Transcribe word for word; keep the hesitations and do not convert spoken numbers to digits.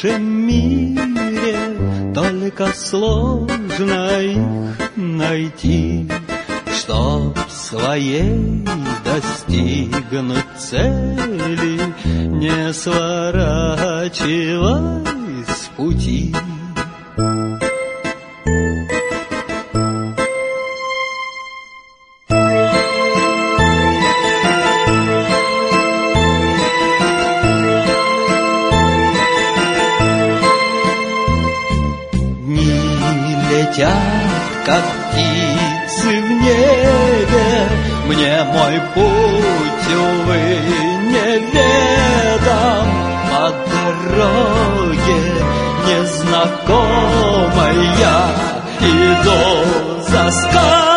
нашем мире только сложно их найти. Чтоб своей достигнуть цели, не сворачивай с пути. Летят, как птицы в небе, мне мой путь, увы, неведом. По дороге незнакомой я иду за скалой.